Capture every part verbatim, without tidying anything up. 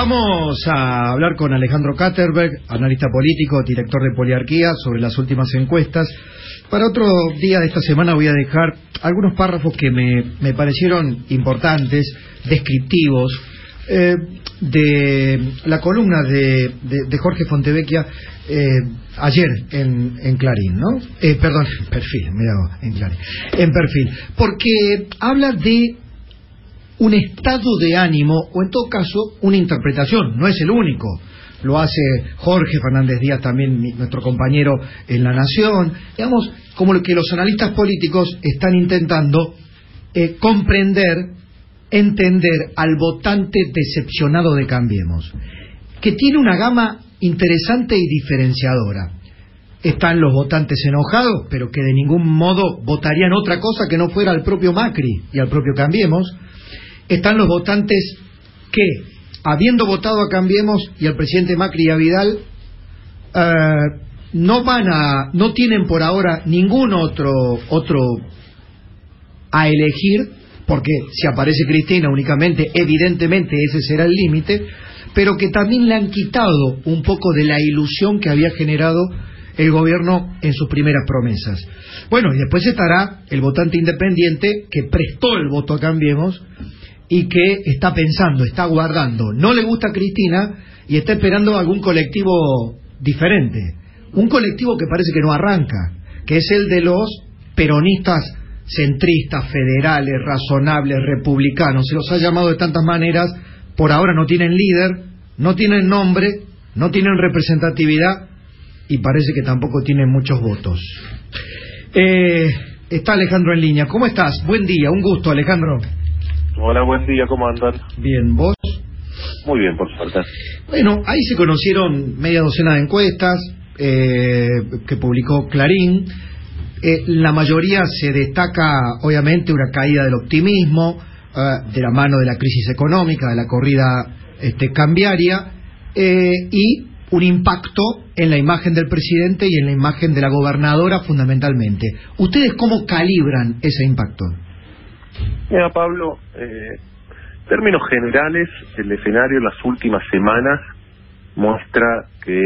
Vamos a hablar con Alejandro Katterberg, analista político, director de Poliarquía, sobre las últimas encuestas. Para otro día de esta semana voy a dejar algunos párrafos que me, me parecieron importantes, descriptivos, eh, de la columna de, de, de Jorge Fontevecchia eh, ayer en, en Clarín, ¿no? Eh, perdón, Perfil, me hago en Clarín, en Perfil, porque habla de un estado de ánimo, o en todo caso, una interpretación, no es el único. Lo hace Jorge Fernández Díaz, también nuestro compañero en La Nación. Digamos, como que los analistas políticos están intentando eh, comprender, entender al votante decepcionado de Cambiemos, que tiene una gama interesante y diferenciadora. Están los votantes enojados, pero que de ningún modo votarían otra cosa que no fuera al propio Macri y al propio Cambiemos. Están los votantes que, habiendo votado a Cambiemos y al presidente Macri y a Vidal, eh, no van a, no tienen por ahora ningún otro otro a elegir, porque si aparece Cristina únicamente, evidentemente ese será el límite, pero que también le han quitado un poco de la ilusión que había generado el gobierno en sus primeras promesas. Bueno, y después estará el votante independiente que prestó el voto a Cambiemos y que está pensando, está guardando, no le gusta a Cristina y está esperando algún colectivo diferente, un colectivo que parece que no arranca, que es el de los peronistas centristas, federales, razonables, republicanos, se los ha llamado de tantas maneras, por ahora no tienen líder, no tienen nombre, no tienen representatividad y parece que tampoco tienen muchos votos. Eh, está Alejandro en línea. ¿Cómo estás? Buen día, un gusto, Alejandro. Hola, buen día, ¿cómo andan? Bien, ¿vos? Muy bien, por suerte. Bueno, ahí se conocieron media docena de encuestas eh, que publicó Clarín. Eh, la mayoría se destaca, obviamente, una caída del optimismo, eh, de la mano de la crisis económica, de la corrida este, cambiaria, eh, y un impacto en la imagen del presidente y en la imagen de la gobernadora, fundamentalmente. ¿Ustedes cómo calibran ese impacto? Mira, Pablo, eh, en términos generales, el escenario en las últimas semanas muestra que,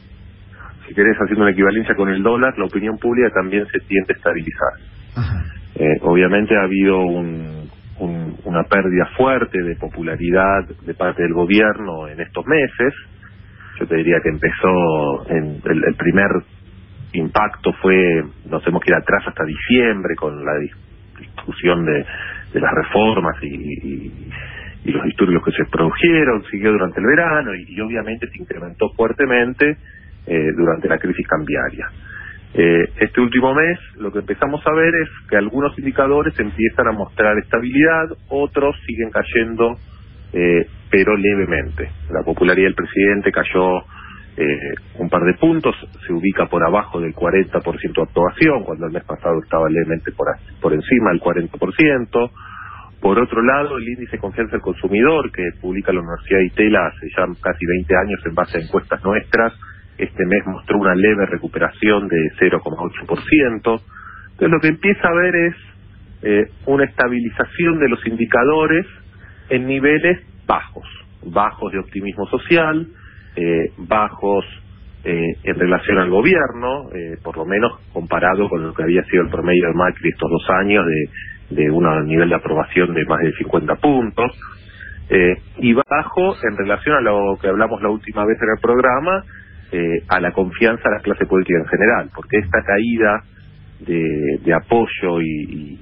si querés, haciendo una equivalencia con el dólar, la opinión pública también se tiende a estabilizar. Eh, obviamente ha habido un, un, una pérdida fuerte de popularidad de parte del gobierno en estos meses. Yo te diría que empezó, en el, el primer impacto fue, no tenemos que ir atrás hasta diciembre con la discusión de, de las reformas y, y, y los disturbios que se produjeron, siguió durante el verano y, y obviamente se incrementó fuertemente eh, durante la crisis cambiaria. Eh, este último mes lo que empezamos a ver es que algunos indicadores empiezan a mostrar estabilidad, otros siguen cayendo, eh, pero levemente. La popularidad del presidente cayó eh, un par de puntos, se ubica por abajo del cuarenta por ciento de aprobación, cuando el mes pasado estaba levemente por, por encima del cuarenta por ciento. Por otro lado, el índice de confianza del consumidor, que publica la Universidad de Itela hace ya casi veinte años en base a encuestas nuestras, este mes mostró una leve recuperación de cero coma ocho por ciento. Entonces lo que empieza a ver es eh, una estabilización de los indicadores en niveles bajos, bajos de optimismo social, eh, bajos eh, en relación al gobierno, eh, por lo menos comparado con lo que había sido el promedio de Macri estos dos años, de, de un nivel de aprobación de más de cincuenta puntos, eh, y bajo en relación a lo que hablamos la última vez en el programa, eh, a la confianza de la clase política en general, porque esta caída de, de apoyo y, y,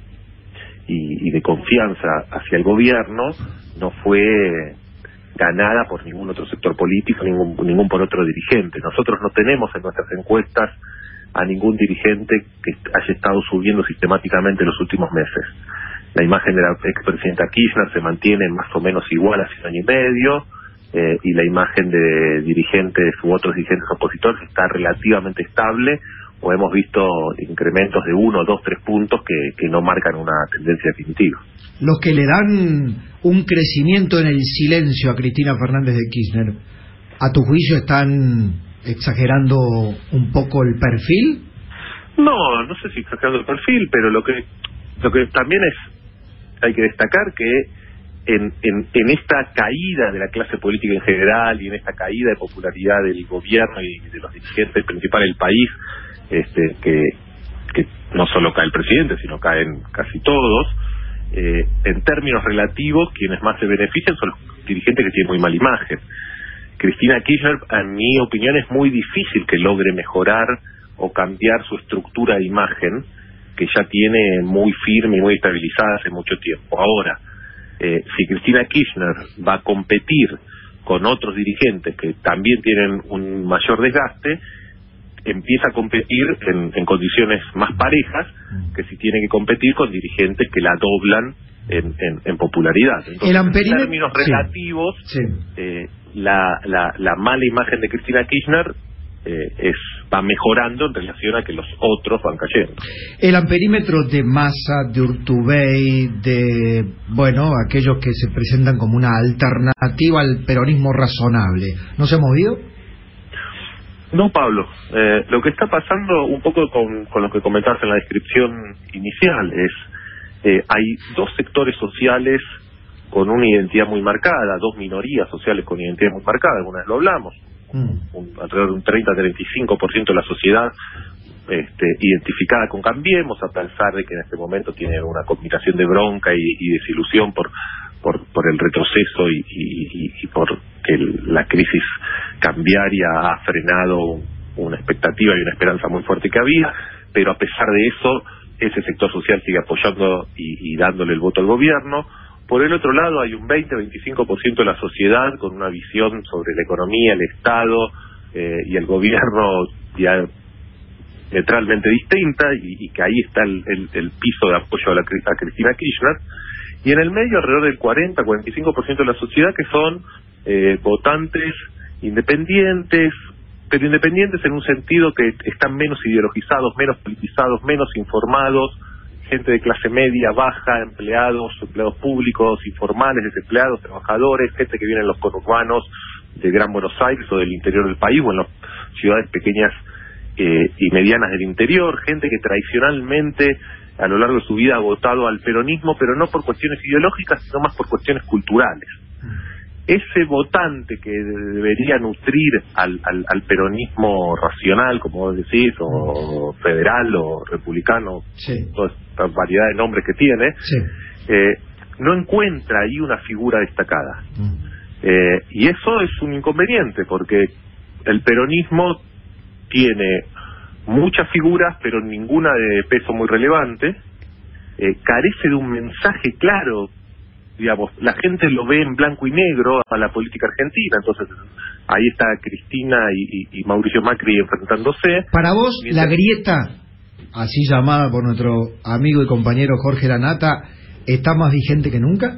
y, y de confianza hacia el gobierno no fue ganada por ningún otro sector político, ningún, ningún por otro dirigente. Nosotros no tenemos en nuestras encuestas a ningún dirigente que haya estado subiendo sistemáticamente en los últimos meses. La imagen de la expresidenta Kirchner se mantiene más o menos igual hace un año y medio, eh, y la imagen de dirigentes u otros dirigentes opositores está relativamente estable, o hemos visto incrementos de uno, dos, tres puntos que, que no marcan una tendencia definitiva. Los que le dan un crecimiento en el silencio a Cristina Fernández de Kirchner, ¿a tu juicio están exagerando un poco el perfil? No, no sé si exagerando el perfil, pero lo que lo que también es hay que destacar que en, en, en esta caída de la clase política en general y en esta caída de popularidad del gobierno y de los dirigentes principales del país, este, que, que no solo cae el presidente, sino caen casi todos, eh, en términos relativos, quienes más se benefician son los dirigentes que tienen muy mala imagen. Cristina Kirchner, en mi opinión, es muy difícil que logre mejorar o cambiar su estructura de imagen, que ya tiene muy firme y muy estabilizada hace mucho tiempo. Ahora, eh, si Cristina Kirchner va a competir con otros dirigentes que también tienen un mayor desgaste, empieza a competir en, en condiciones más parejas que si tiene que competir con dirigentes que la doblan en, en, en popularidad. Entonces, el en términos relativos, sí. Sí. Eh, la, la, la mala imagen de Cristina Kirchner eh, es va mejorando en relación a que los otros van cayendo. El amperímetro de Massa, de Urtubey, de, bueno, aquellos que se presentan como una alternativa al peronismo razonable, ¿no se ha movido? No, Pablo. Eh, lo que está pasando un poco con, con lo que comentabas en la descripción inicial es eh, hay dos sectores sociales con una identidad muy marcada, dos minorías sociales con identidad muy marcada, algunas lo hablamos, mm. un, alrededor de un treinta a treinta y cinco por ciento de la sociedad este, identificada con Cambiemos, a pesar de que en este momento tiene una combinación de bronca y, y desilusión por, por por el retroceso y, y, y por que la crisis cambiaria ha frenado una expectativa y una esperanza muy fuerte que había, pero a pesar de eso, ese sector social sigue apoyando y, y dándole el voto al gobierno. Por el otro lado, hay un veinte a veinticinco por ciento de la sociedad con una visión sobre la economía, el Estado eh, y el gobierno ya diametralmente distinta, y, y que ahí está el, el, el piso de apoyo a, la, a Cristina Kirchner. Y en el medio, alrededor del cuarenta a cuarenta y cinco por ciento de la sociedad que son eh, votantes independientes, pero independientes en un sentido que están menos ideologizados, menos politizados, menos informados, gente de clase media, baja, empleados, empleados públicos, informales, desempleados, trabajadores, gente que viene en los conurbanos de Gran Buenos Aires o del interior del país o en las ciudades pequeñas eh, y medianas del interior, gente que tradicionalmente a lo largo de su vida ha votado al peronismo, pero no por cuestiones ideológicas, sino más por cuestiones culturales. Ese votante que debería nutrir al, al, al peronismo racional, como vos decís, o federal o republicano, sí, toda esta variedad de nombres que tiene, sí, eh, no encuentra ahí una figura destacada. Mm. Eh, y eso es un inconveniente, porque el peronismo tiene muchas figuras, pero ninguna de peso muy relevante, eh, carece de un mensaje claro. Digamos, la gente lo ve en blanco y negro a la política argentina, entonces ahí está Cristina y, y, y Mauricio Macri enfrentándose. Para vos, mientras... la grieta, así llamada por nuestro amigo y compañero Jorge Lanata, ¿está más vigente que nunca?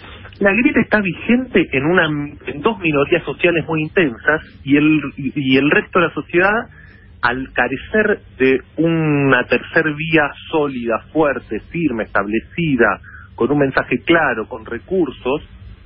La grieta está vigente en una en dos minorías sociales muy intensas, y el y el resto de la sociedad, al carecer de una tercer vía sólida, fuerte, firme, establecida, con un mensaje claro, con recursos,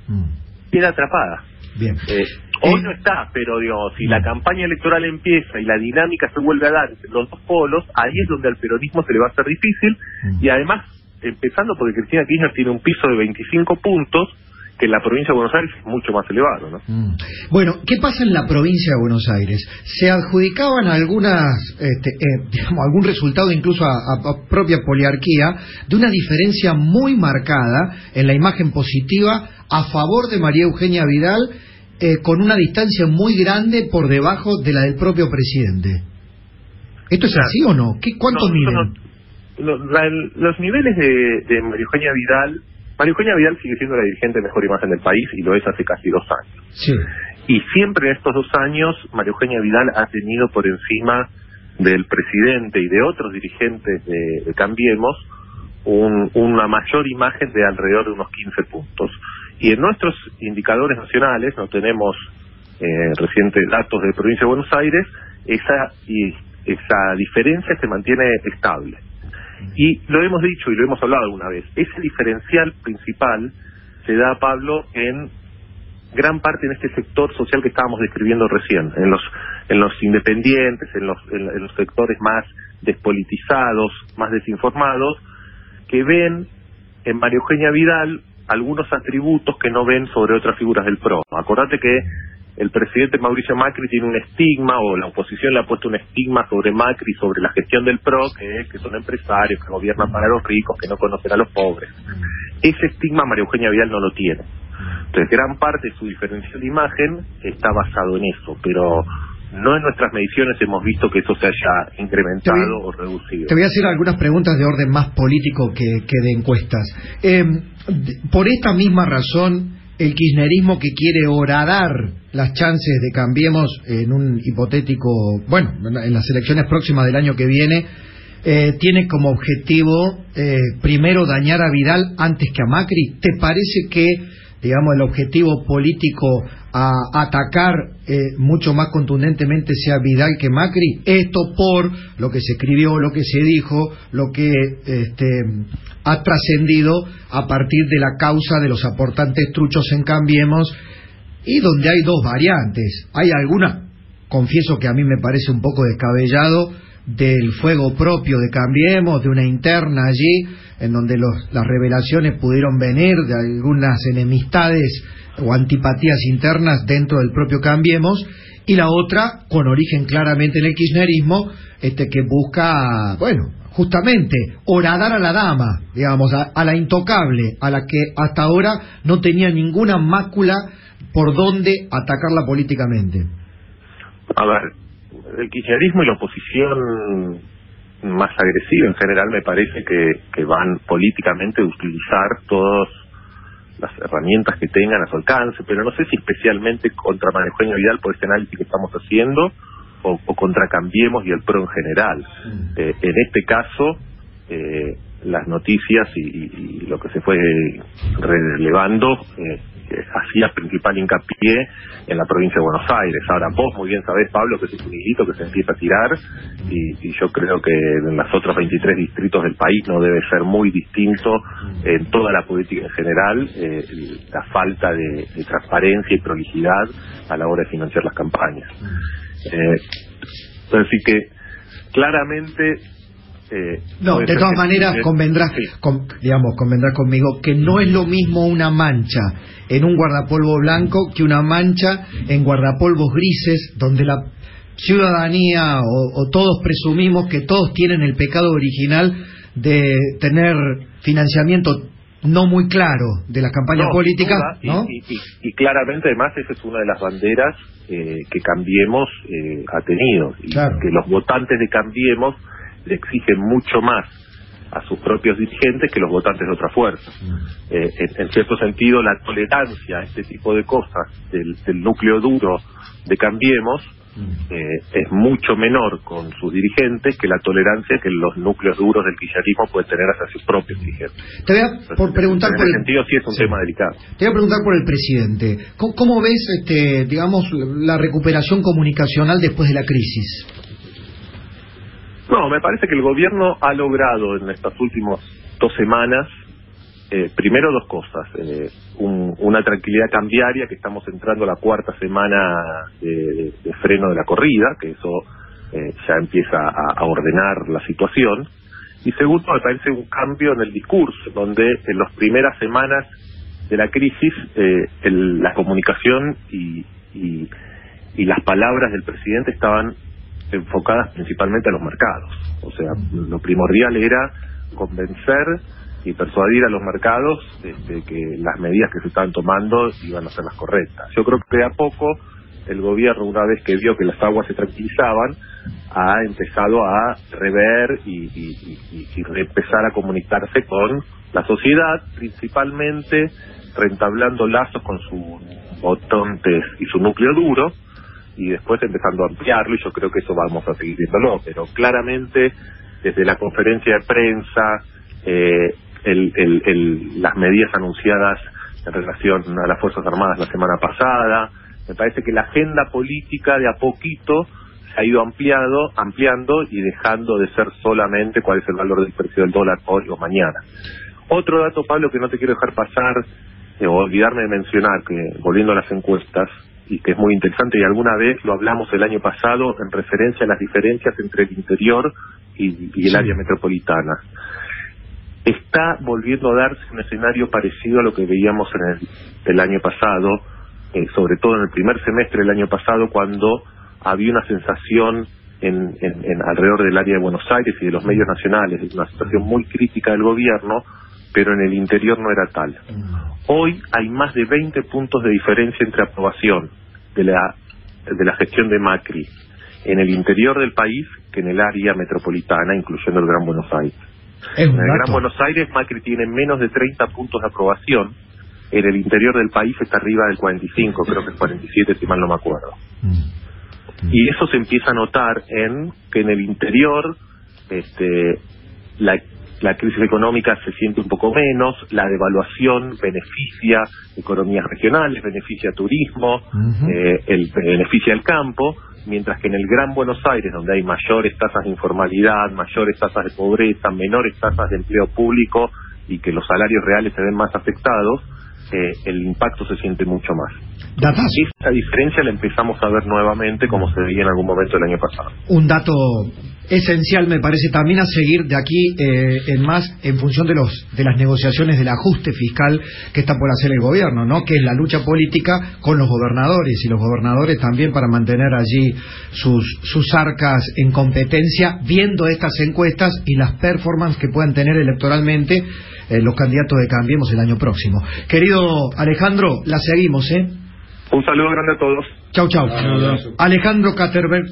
mm. queda atrapada. Bien. Eh, hoy eh, no está, pero digamos, si mm. la campaña electoral empieza y la dinámica se vuelve a dar entre los dos polos, ahí es donde al peronismo se le va a hacer difícil, mm. y además, empezando porque Cristina Kirchner tiene un piso de veinticinco puntos, que en la provincia de Buenos Aires es mucho más elevado, ¿no? Mm. Bueno, ¿qué pasa en la provincia de Buenos Aires? ¿Se adjudicaban algunas, este, eh, digamos, algún resultado incluso a, a, a propia poliarquía de una diferencia muy marcada en la imagen positiva a favor de María Eugenia Vidal, eh, con una distancia muy grande por debajo de la del propio presidente? ¿Esto es claro. así o no? ¿Qué, ¿Cuántos no, miden? No, no, la, los niveles de, de María Eugenia Vidal... María Eugenia Vidal sigue siendo la dirigente de mejor imagen del país y lo es hace casi dos años. Sí. Y siempre en estos dos años María Eugenia Vidal ha tenido por encima del presidente y de otros dirigentes de, de Cambiemos un, una mayor imagen de alrededor de unos quince puntos. Y en nuestros indicadores nacionales, no tenemos eh, recientes datos de provincia de Buenos Aires, esa, y, esa diferencia se mantiene estable. Y lo hemos dicho y lo hemos hablado alguna vez, ese diferencial principal se da, Pablo, en gran parte en este sector social que estábamos describiendo recién, en los en los independientes, en los en, en los sectores más despolitizados, más desinformados, que ven en María Eugenia Vidal algunos atributos que no ven sobre otras figuras del P R O. Acordate que el presidente Mauricio Macri tiene un estigma, o la oposición le ha puesto un estigma sobre Macri, sobre la gestión del P R O, que es que son empresarios, que gobiernan para los ricos, que no conocen a los pobres. Ese estigma María Eugenia Vidal no lo tiene. Entonces, gran parte de su diferencial de imagen está basado en eso, pero no en nuestras mediciones hemos visto que eso se haya incrementado voy, o reducido. Te voy a hacer algunas preguntas de orden más político que, que de encuestas. Eh, por esta misma razón, el kirchnerismo que quiere horadar las chances de Cambiemos en un hipotético, bueno, en las elecciones próximas del año que viene, eh, tiene como objetivo eh, primero dañar a Vidal antes que a Macri. ¿Te parece que, digamos, el objetivo político a atacar eh, mucho más contundentemente sea Vidal que Macri? Esto por lo que se escribió, lo que se dijo, lo que este, ha trascendido a partir de la causa de los aportantes truchos en Cambiemos, y donde hay dos variantes. Hay alguna, confieso que a mí me parece un poco descabellado, del fuego propio de Cambiemos, de una interna allí, en donde los, las revelaciones pudieron venir de algunas enemistades o antipatías internas dentro del propio Cambiemos, y la otra con origen claramente en el kirchnerismo, este que busca, bueno, justamente horadar a la dama, digamos, a, a la intocable, a la que hasta ahora no tenía ninguna mácula por donde atacarla políticamente. A ver, el kirchnerismo y la oposición más agresiva en general me parece que, que van políticamente a utilizar todas las herramientas que tengan a su alcance, pero no sé si especialmente contra María Eugenia Vidal por este análisis que estamos haciendo, o, o contra Cambiemos y el P R O en general. Mm. Eh, en este caso, eh, las noticias y, y, y lo que se fue relevando eh, hacía principal hincapié en la provincia de Buenos Aires. Ahora, vos muy bien sabés, Pablo, que es un hilito que se empieza a tirar, y, y yo creo que en los otros veintitrés distritos del país no debe ser muy distinto en toda la política en general, eh, la falta de, de transparencia y prolijidad a la hora de financiar las campañas. Eh, así que, claramente... Eh, no, de todas maneras convendrás, sí. con, digamos, convendrás conmigo que no es lo mismo una mancha en un guardapolvo blanco que una mancha en guardapolvos grises, donde la ciudadanía o, o todos presumimos que todos tienen el pecado original de tener financiamiento no muy claro de las campañas no, políticas, ¿no? Y, y, y, y claramente, además, esa es una de las banderas eh, que Cambiemos eh, ha tenido, y claro. que los votantes de Cambiemos le exigen mucho más a sus propios dirigentes que los votantes de otra fuerza. Mm. Eh, en, en cierto sentido, la tolerancia a este tipo de cosas del, del núcleo duro de Cambiemos mm. eh, es mucho menor con sus dirigentes que la tolerancia que los núcleos duros del kirchnerismo pueden tener hacia sus propios dirigentes. Te voy a Entonces, por preguntar en por ese el sentido sí es un sí. tema delicado. Te voy a preguntar por el presidente. ¿Cómo, cómo ves, este, digamos, la recuperación comunicacional después de la crisis? No, me parece que el gobierno ha logrado en estas últimas dos semanas, eh, primero dos cosas. Eh, un, una tranquilidad cambiaria, que estamos entrando a la cuarta semana de, de, de freno de la corrida, que eso eh, ya empieza a, a ordenar la situación. Y segundo, me parece un cambio en el discurso, donde en las primeras semanas de la crisis eh, el, la comunicación y, y, y las palabras del presidente estaban enfocadas principalmente a los mercados. O sea, lo primordial era convencer y persuadir a los mercados de que las medidas que se estaban tomando iban a ser las correctas. Yo creo que de a poco el gobierno, una vez que vio que las aguas se tranquilizaban, ha empezado a rever y, y, y, y empezar a comunicarse con la sociedad, principalmente reentablando lazos con sus votantes y su núcleo duro, y después empezando a ampliarlo, y yo creo que eso vamos a seguir viéndolo, pero claramente desde la conferencia de prensa, eh, el, el, el, las medidas anunciadas en relación a las Fuerzas Armadas la semana pasada, me parece que la agenda política de a poquito se ha ido ampliado, ampliando y dejando de ser solamente cuál es el valor del precio del dólar hoy o mañana. Otro dato, Pablo, que no te quiero dejar pasar, eh, o olvidarme de mencionar, que volviendo a las encuestas, y que es muy interesante, y alguna vez lo hablamos el año pasado en referencia a las diferencias entre el interior y, y el sí. área metropolitana. está volviendo a darse un escenario parecido a lo que veíamos en el, el año pasado, eh, sobre todo en el primer semestre del año pasado, cuando había una sensación en, en, en alrededor del área de Buenos Aires y de los medios nacionales, de una situación muy crítica del gobierno, pero en el interior no era tal. Hoy hay más de veinte puntos de diferencia entre aprobación de la, de la gestión de Macri en el interior del país que en el área metropolitana, incluyendo el Gran Buenos Aires. En el Gran Buenos Aires Macri tiene menos de treinta puntos de aprobación, en el interior del país está arriba del cuarenta y cinco, creo que es cuarenta y siete si mal no me acuerdo. Mm. Y eso se empieza a notar en que en el interior este, la, la crisis económica se siente un poco menos, la devaluación beneficia economías regionales, beneficia turismo, uh-huh. eh, el beneficia el campo, mientras que en el Gran Buenos Aires, donde hay mayores tasas de informalidad, mayores tasas de pobreza, menores tasas de empleo público y que los salarios reales se ven más afectados, eh, el impacto se siente mucho más. Datos. Esta diferencia la empezamos a ver nuevamente como se veía en algún momento del año pasado. Un dato esencial me parece también a seguir de aquí eh, en más en función de los de las negociaciones del ajuste fiscal que está por hacer el gobierno, ¿no? Que es la lucha política con los gobernadores y los gobernadores también para mantener allí sus sus arcas en competencia, viendo estas encuestas y las performances que puedan tener electoralmente eh, los candidatos de Cambiemos el año próximo. Querido Alejandro, la seguimos, ¿eh? Un saludo grande a todos. Chau, chau. Alejandro Katterberg.